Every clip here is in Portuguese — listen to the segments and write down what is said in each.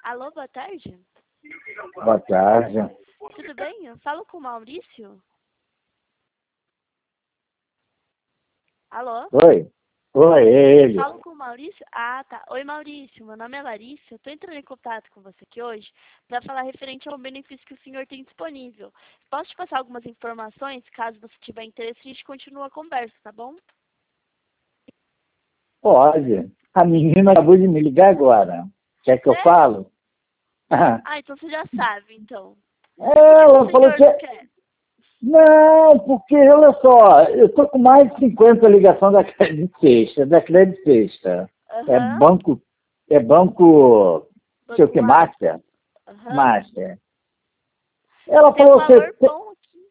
Alô, boa tarde. Boa tarde. Tudo bem? Eu falo com o Maurício? Alô? Oi. Oi, é ele. Falo com o Maurício? Ah, tá. Oi, Maurício. Meu nome é Larissa. Eu tô entrando em contato com você aqui hoje para falar referente ao benefício que o senhor tem disponível. Posso te passar algumas informações? Caso você tiver interesse, a gente continua a conversa, tá bom? Pode. A menina acabou de me ligar agora. Quer que eu Sério? falo? Ah, então você já sabe, então. Por que Ela o falou senhor que... não quer? Não, porque, olha só, eu tô com mais de 50 ligações da Crédito Sexta, É Aham. banco, não sei o Banco que, Master. Master. Aham. Master. Ela Tem um falou valor bom aqui.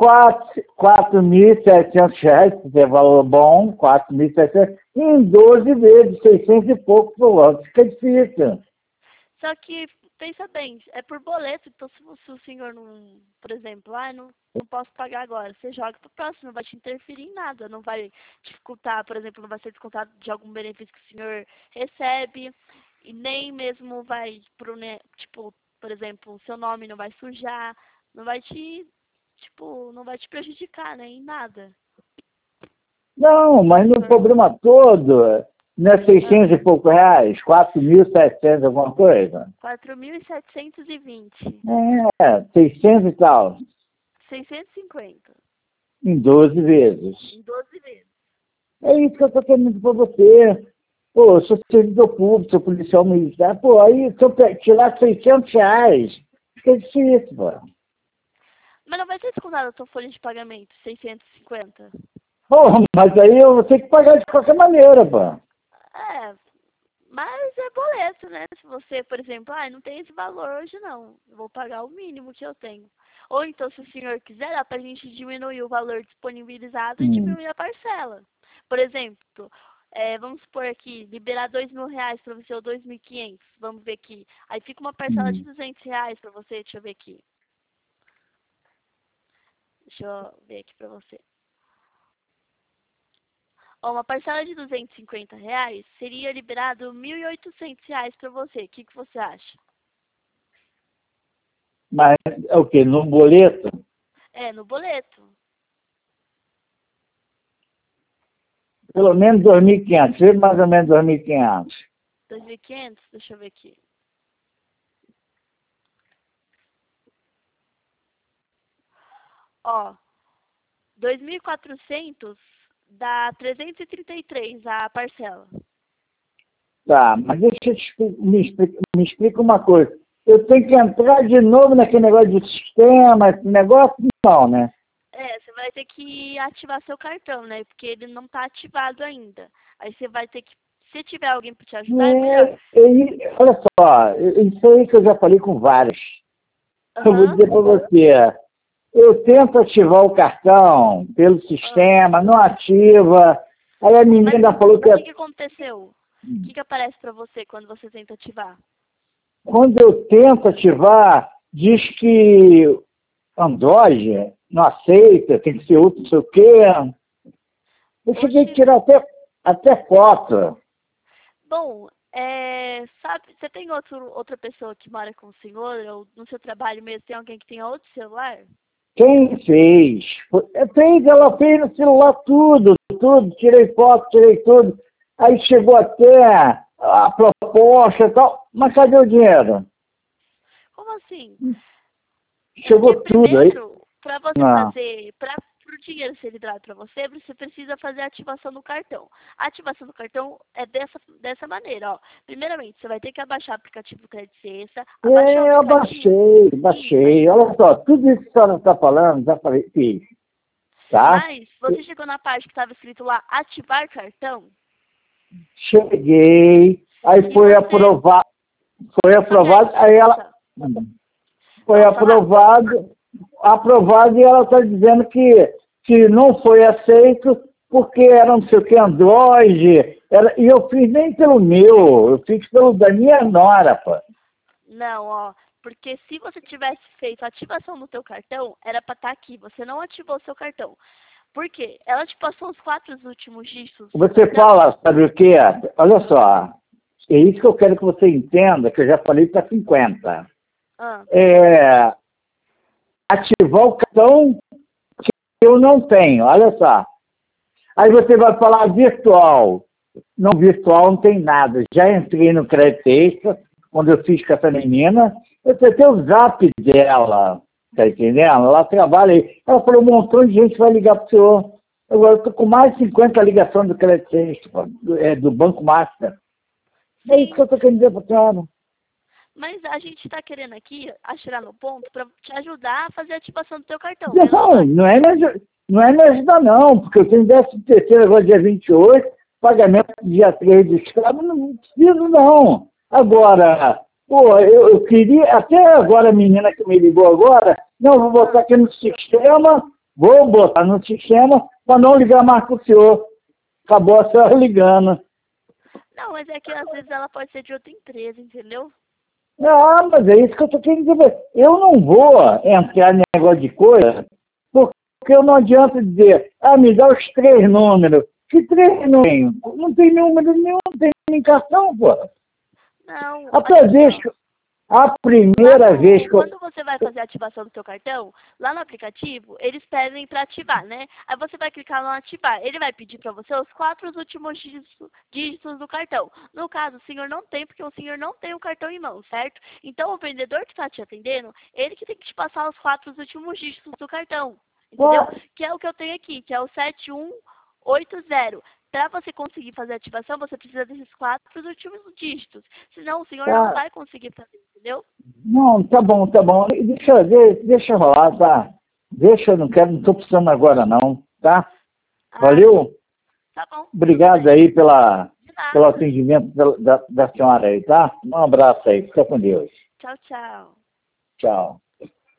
R$ 4.700, que é valor bom, 4.700, em 12 vezes, 600 e pouco por ano. Fica difícil. Só que, pensa bem, é por boleto, então se o senhor não, por exemplo, não posso pagar agora, você joga pro próximo, não vai te interferir em nada, não vai dificultar, por exemplo, não vai ser descontado de algum benefício que o senhor recebe, e nem mesmo vai pro, né, tipo, por exemplo, o seu nome não vai sujar, não vai te, tipo, não vai te prejudicar, né, em nada. Não, mas no problema todo, não é Ah, 600 e pouco reais, 4.700 alguma coisa? 4.720, É, 600 e tal, 650, em 12 vezes. em 12 vezes. É isso que eu estou querendo para você. Pô, eu sou servidor público, sou policial militar. Pô, aí se eu tirar R$ 600, fica difícil, pô. Mas não vai ser descontado a tua folha de pagamento, 650. Pô, mas aí eu vou ter que pagar de qualquer maneira, pô. É, mas é boleto, né? Se você, por exemplo, não tem esse valor hoje não, eu vou pagar o mínimo que eu tenho. Ou então, se o senhor quiser, dá pra gente diminuir o valor disponibilizado e Hum. diminuir a parcela. Por exemplo, vamos supor aqui, liberar R$ 2.000 pra você ou 2.500, vamos ver aqui. Aí fica uma parcela de Hum. R$ 200 pra você, deixa eu ver aqui. Deixa eu ver aqui pra você. Ó, uma parcela de R$ 250 seria liberado R$ 1.800 para você. O que você acha? Mas é o quê? No boleto? É, no boleto. Pelo menos 2.500, sempre mais ou menos 2.500. 2.500. Deixa eu ver aqui. Ó, 2.400 dá 333 a parcela. Tá, mas deixa eu me explica uma coisa. Eu tenho que entrar de novo naquele negócio de sistema, esse negócio? Não, né? É, você vai ter que ativar seu cartão, né? Porque ele não tá ativado ainda. Aí você vai ter que, se tiver alguém para te ajudar, é melhor. Olha só, isso aí que eu já falei com vários. Eu vou Aham. dizer para você, eu tento ativar o cartão pelo Ah. sistema, não ativa. Aí a Mas menina falou que o que que aconteceu? O que que aparece para você quando você tenta ativar? quando eu tento ativar, diz que Android não aceita, tem que ser outro não sei o quê. Eu cheguei a Oxi. tirar até foto. Bom, sabe, você tem outra pessoa que mora com o senhor, ou no seu trabalho mesmo, tem alguém que tem outro celular? Quem fez? Ela fez no celular tudo, tirei foto, tirei tudo. Aí chegou até a proposta e tal, mas cadê o dinheiro? Como assim? Porque Chegou tudo aí. primeiro, para você Não. fazer, para o dinheiro ser liberado para você, você precisa fazer a ativação do cartão. A ativação do cartão é dessa maneira, ó. Primeiramente, você vai ter que abaixar o aplicativo do Crédito Sexta, abaixar o Eu aplicativo. Isso, baixei. Olha só, tudo isso que a senhora está falando, já falei, fiz, tá? mas você chegou na parte que estava escrito lá, ativar cartão, Cheguei, aí e você, foi só que aprovado, aí ela tá, foi posso falar? aprovado e ela está dizendo que não foi aceito porque era não sei o que, Android, e eu fiz nem pelo meu, eu fiz pelo da minha nora, pô. Não, ó, porque se você tivesse feito a ativação do teu cartão, era para estar aqui, você não ativou o seu cartão. Por quê? Ela te passou os 4 últimos dígitos do Você cartão? fala, sabe o quê? Olha só, é isso que eu quero que você entenda, que eu já falei para 50. Ah, Ativar o cartão que eu não tenho, olha só. Aí você vai falar virtual. Não, virtual não tem nada. Já entrei no Crédito Extra, quando eu fiz com essa menina, eu tentei o zap dela, tá entendendo? Ela trabalha aí. Ela falou, um montão de gente vai ligar pro senhor. Agora eu tô com mais de 50 ligações do Crédito Extra, do Banco Master. É isso que eu tô querendo dizer pra senhora. mas a gente tá querendo aqui atirar no ponto para te ajudar a fazer a ativação do teu cartão. Né? Não é me ajudar não, porque eu tenho 13º agora dia 28, pagamento dia 3 do Estado, não preciso não. Agora, pô, eu queria, até agora a menina que me ligou agora, não, vou botar aqui no sistema, vou botar no sistema para não ligar mais pro senhor. Acabou a senhora ligando. Não, mas é que às vezes ela pode ser de outra empresa, entendeu? Ah, mas é isso que eu tô querendo dizer. Eu não vou entrar em negócio de coisa, porque eu não adianta dizer, me dá os 3 números. Que 3 números? Não tem número nenhum, não tem nem cartão, pô. Não, A primeira vez que eu... Quando você vai fazer a ativação do seu cartão, lá no aplicativo, eles pedem para ativar, né? Aí você vai clicar no ativar. Ele vai pedir para você os 4 últimos dígitos do cartão. No caso, o senhor não tem, porque o senhor não tem o cartão em mão, certo? Então, o vendedor que está te atendendo, ele que tem que te passar os 4 últimos dígitos do cartão. Entendeu? Que é o que eu tenho aqui, que é o 7180. Para você conseguir fazer a ativação, você precisa desses 4 últimos dígitos. Senão, o senhor não vai conseguir fazer, entendeu? Não, tá bom. Deixa rolar, tá? Eu não quero, não tô precisando agora não, tá? Valeu? Tá bom. Obrigado aí pelo atendimento da senhora aí, tá? Um abraço aí, fica com Deus. Tchau, tchau. Tchau.